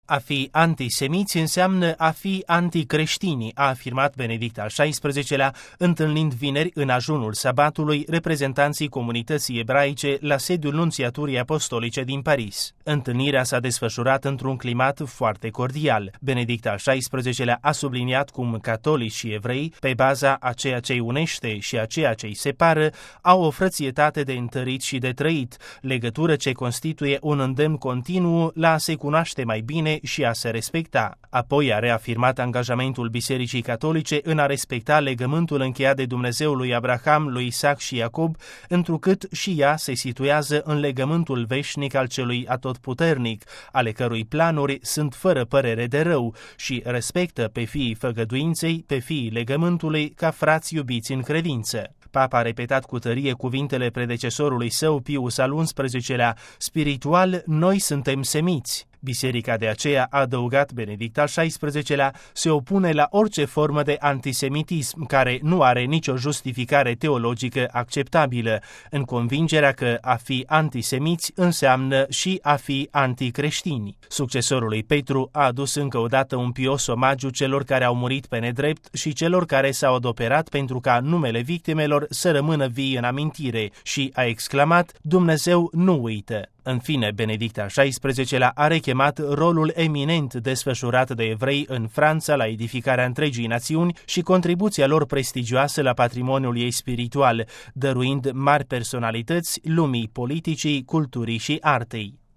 A fi antisemiți înseamnă a fi anticreștini, a afirmat Benedict al XVI-lea, întâlnind vineri în ajunul sabatului reprezentanții comunității ebraice la sediul Nunțiaturii Apostolice din Paris. Întâlnirea s-a desfășurat într-un climat foarte cordial. Benedict al XVI-lea a subliniat cum catolici și evrei, pe baza a ceea ce îi unește și a ceea ce îi separă, au o frățietate de întărit și de trăit, legătură ce constituie un îndemn continuu la a se cunoaște mai bine și a se respecta. Apoi a reafirmat angajamentul Bisericii Catolice în a respecta legământul încheiat de Dumnezeu lui Abraham, lui Isaac și Iacob, întrucât și ea se situează în legământul veșnic al celui atotputernic, ale cărui planuri sunt fără părere de rău și respectă pe fiii făgăduinței, pe fiii legământului, ca frați iubiți în credință. Papa a repetat cu tărie cuvintele predecesorului său, Pius al XI-lea: spiritual, noi suntem semiți. Biserica de aceea, a adăugat Benedict al XVI-lea, se opune la orice formă de antisemitism care nu are nicio justificare teologică acceptabilă, în convingerea că a fi antisemiți înseamnă și a fi anticreștini. Succesorul lui Petru a adus încă o dată un pios omagiu celor care au murit pe nedrept și celor care s-au adoperat pentru ca numele victimelor să rămână vii în amintire și a exclamat: Dumnezeu nu uită. În fine, Benedict al XVI-lea a rechemat rolul eminent desfășurat de evrei în Franța la edificarea întregii națiuni și contribuția lor prestigioasă la patrimoniul ei spiritual, dăruind mari personalități lumii politicii, culturii și artei.